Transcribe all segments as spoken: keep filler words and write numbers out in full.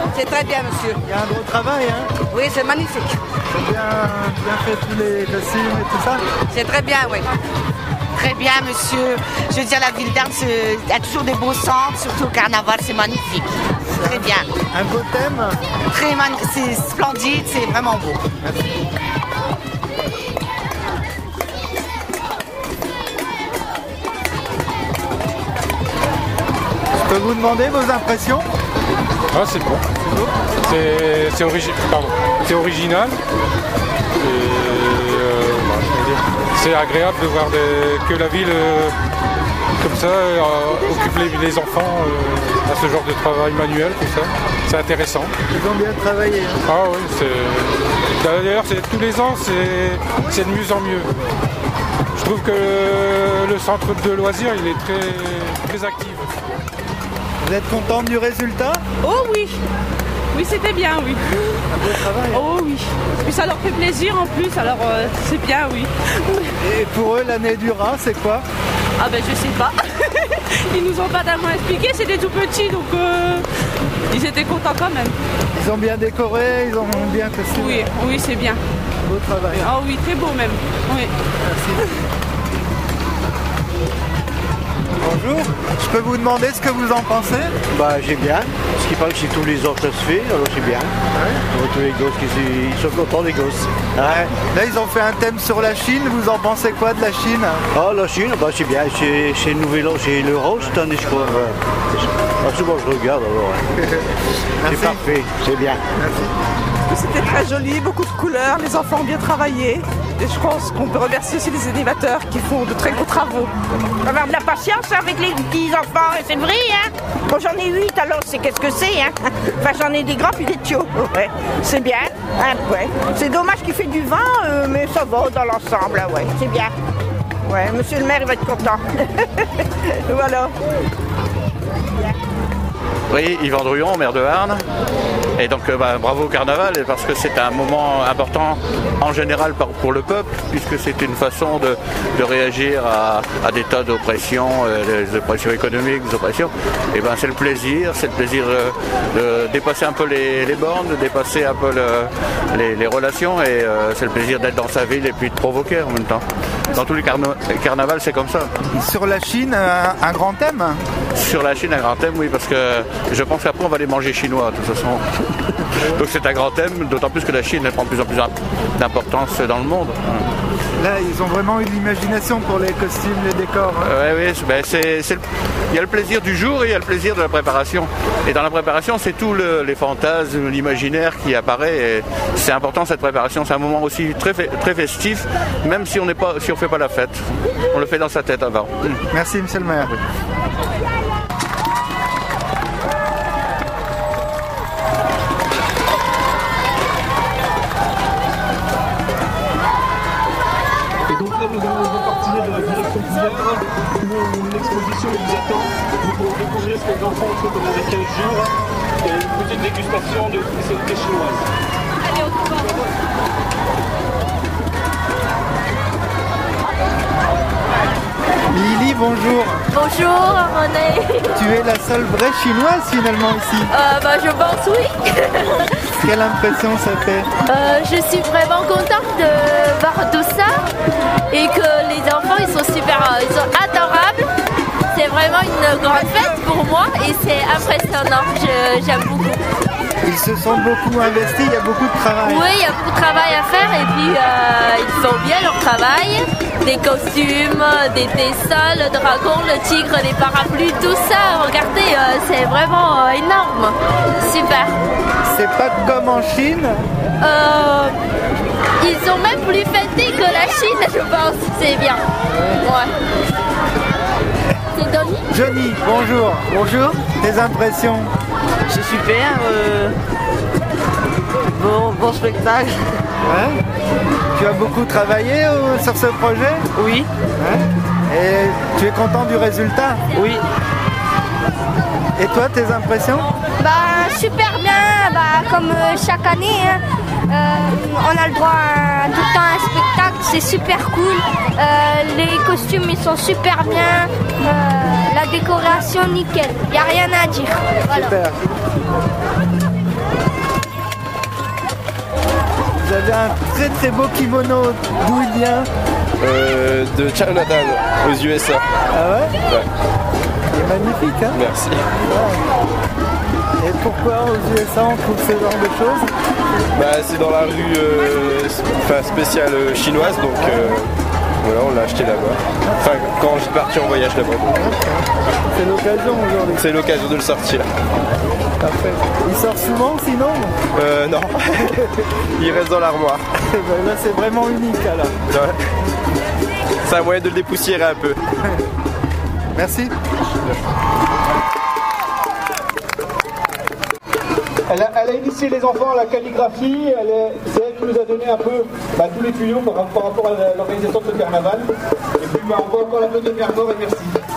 C'est très bien, monsieur. Il y a un gros travail, hein? Oui, c'est magnifique. C'est bien, bien fait tous les costumes et tout ça? C'est très bien, oui. Très bien, monsieur. Je veux dire, la ville d'Arles a toujours des beaux centres, surtout au carnaval, c'est magnifique. Très bien. Un beau thème? Très man... C'est splendide, c'est vraiment beau. Merci. Je peux vous demander vos impressions? Ah, c'est bon. C'est c'est origi... c'est original. Et, euh, bah, je veux dire, c'est agréable de voir des... que la ville, euh, comme ça, euh, occupe les, les enfants euh, à ce genre de travail manuel, tout ça. C'est intéressant. Ils ont bien travaillé. Hein. Ah oui, c'est... D'ailleurs, c'est... tous les ans, c'est... c'est de mieux en mieux. Je trouve que le centre de loisirs, il est très, très actif. Vous êtes contente du résultat? Oh oui, oui c'était bien, oui. Un beau travail. Oh oui, puis ça leur fait plaisir en plus, alors euh, c'est bien, oui. Et pour eux, l'année du rat, c'est quoi? Ah ben je sais pas. Ils nous ont pas tellement expliqué, c'était tout petit, donc euh, ils étaient contents quand même. Ils ont bien décoré, ils ont bien costumé. Oui, oui c'est bien. Beau travail. Ah oui, très beau même. Oui. Merci. Bonjour, je peux vous demander ce que vous en pensez? Bah j'aime bien, ce qui paraît que c'est tous les ans que ça se fait, alors c'est bien. Ouais. Tous les gosses, ils sont contents les gosses. Ouais. Là ils ont fait un thème sur la Chine, vous en pensez quoi de la Chine? Ah la Chine, bah c'est bien, c'est, c'est Nouvel An, c'est l'Euro cette année je crois. Ah, souvent je regarde alors. C'est parfait, c'est bien. Merci. C'était très joli, beaucoup de couleurs, les enfants ont bien travaillé. Et je pense qu'on peut remercier aussi les animateurs qui font de très gros travaux. On va avoir de la patience avec les petits enfants, c'est vrai, hein. Bon, j'en ai huit, alors c'est qu'est-ce que c'est, hein. Enfin, j'en ai des grands puis des tiots. Ouais, c'est bien. Hein, ouais. C'est dommage qu'il fait du vin, euh, mais ça va dans l'ensemble, ouais, c'est bien. Ouais, monsieur le maire, il va être content. Voilà. Oui, Yvan Drouillon, maire de Arles. Et donc euh, bah, bravo au carnaval, parce que c'est un moment important en général pour le peuple, puisque c'est une façon de, de réagir à, à des tas d'oppressions, euh, des oppressions économiques, des oppressions. Et ben c'est le plaisir, c'est le plaisir de, de dépasser un peu les, les bornes, de dépasser un peu le, les, les relations, et euh, c'est le plaisir d'être dans sa ville et puis de provoquer en même temps. Dans tous les carna- carnavals, c'est comme ça. Sur la Chine, un, un grand thème? Sur la Chine, un grand thème, oui, parce que je pense qu'après on va les manger chinois de toute façon. Donc c'est un grand thème, d'autant plus que la Chine elle prend de plus en plus d'importance dans le monde. Là, ils ont vraiment eu de l'imagination pour les costumes, les décors. Hein. Oui, oui, ben c'est, c'est le... il y a le plaisir du jour et il y a le plaisir de la préparation. Et dans la préparation, c'est tous le, les fantasmes, l'imaginaire qui apparaît. Et c'est important cette préparation, c'est un moment aussi très, très festif, même si on n'est pas, si on fait pas la fête. On le fait dans sa tête avant. Merci, monsieur le maire. Oui. Nous allons repartir de la direction d'hier où l'exposition vous attend. Vous pourrez découvrir ce que les enfants ont fait pendant les quinze jours et une petite dégustation de spécialités chinoises. Allez, on se voit. Lily, bonjour. Bonjour, René. Tu es la seule vraie chinoise finalement ici? Euh, bah, je pense oui. Quelle impression ça fait? euh, Je suis vraiment contente de voir tout ça et que les enfants ils sont super, ils sont adorables. C'est vraiment une grande fête pour moi et c'est impressionnant. Je, j'aime beaucoup. Ils se sont beaucoup investis, il y a beaucoup de travail. Oui, il y a beaucoup de travail à faire et puis euh, ils font bien leur travail. Des costumes, des dessins, le dragon, le tigre, les parapluies, tout ça. Regardez, euh, c'est vraiment euh, énorme. Super. C'est pas comme en Chine? Euh, ils sont même plus fêtés que la Chine, je pense. C'est bien. Ouais. C'est Johnny. Johnny, bonjour. Bonjour. Tes impressions? C'est super. Euh... Bon, bon spectacle. Ouais. Tu as beaucoup travaillé euh, sur ce projet? Oui. Ouais. Et tu es content du résultat? Oui. Et toi, tes impressions? Bah super bien, bah, comme euh, chaque année, hein. euh, on a le droit à tout le temps à un spectacle, c'est super cool. Euh, les costumes ils sont super bien, euh, la décoration nickel, il n'y a rien à dire. Voilà. Super. Vous avez un très très beau kimono. D'où il vient? euh, De Chinatown, aux U S A. Ah ouais? Ouais. Il est magnifique, hein? Merci. Ouais. Et pourquoi aux U S A on trouve ce genre de choses? Bah, c'est dans la rue euh, enfin, spéciale euh, chinoise, donc euh, voilà, on l'a acheté là-bas. Enfin, quand je suis parti en voyage là-bas. C'est l'occasion aujourd'hui. C'est l'occasion de le sortir. Parfait. Il sort souvent sinon? Euh, non. Il reste dans l'armoire. Ben là, c'est vraiment unique alors. Ouais. C'est un moyen de le dépoussiérer un peu. Merci. Elle a, elle a initié les enfants à la calligraphie, elle est, c'est elle qui nous a donné un peu bah, tous les tuyaux par, par rapport à l'organisation de ce carnaval. Et puis bah, on va encore l'applaudir bien fort et merci.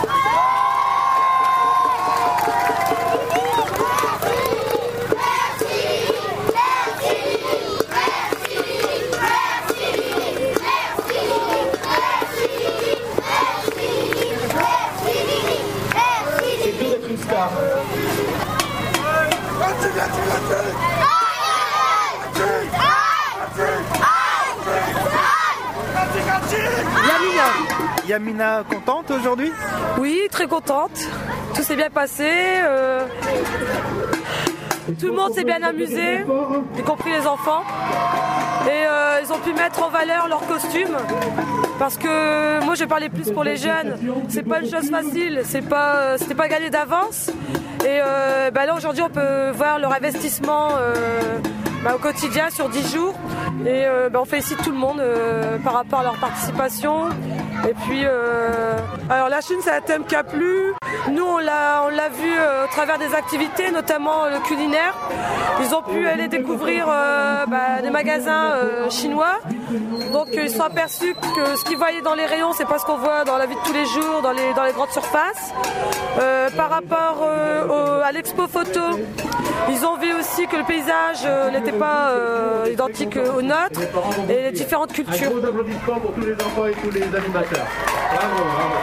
C'est dur d'être une star. Yamina. Yamina, contente aujourd'hui? Oui, très contente. Tout s'est bien passé. euh, Tout le monde s'est bien amusé, y compris les enfants. Et euh, ils ont pu mettre en valeur leurs costumes. Parce que moi je parlais plus pour les jeunes. C'est pas une chose facile, c'est pas, euh, c'était pas gagné d'avance. Et euh, bah là aujourd'hui on peut voir leur investissement euh, bah, au quotidien sur dix jours. Et euh, bah, on félicite tout le monde euh, par rapport à leur participation. Et puis, euh... alors la Chine, c'est un thème qui a plu. Nous, on l'a, on l'a vu euh, au travers des activités, notamment le culinaire. Ils ont pu aller découvrir euh, bah, des magasins euh, chinois. Donc, ils se sont aperçus que ce qu'ils voyaient dans les rayons, c'est pas ce qu'on voit dans la vie de tous les jours, dans les, dans les grandes surfaces. Euh, par rapport euh, au, à l'expo photo, ils ont vu aussi que le paysage euh, n'était pas euh, identique au nôtre et les différentes cultures. Un gros applaudissement pour tous les enfants et tous les animateurs. Bravo, bravo.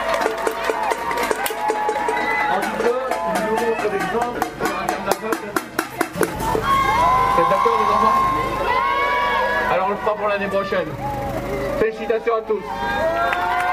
En tout cas, ils nous montrent l'exemple pour un carnaval. Vous êtes d'accord les enfants? Alors on le fera pour l'année prochaine. Félicitations à tous.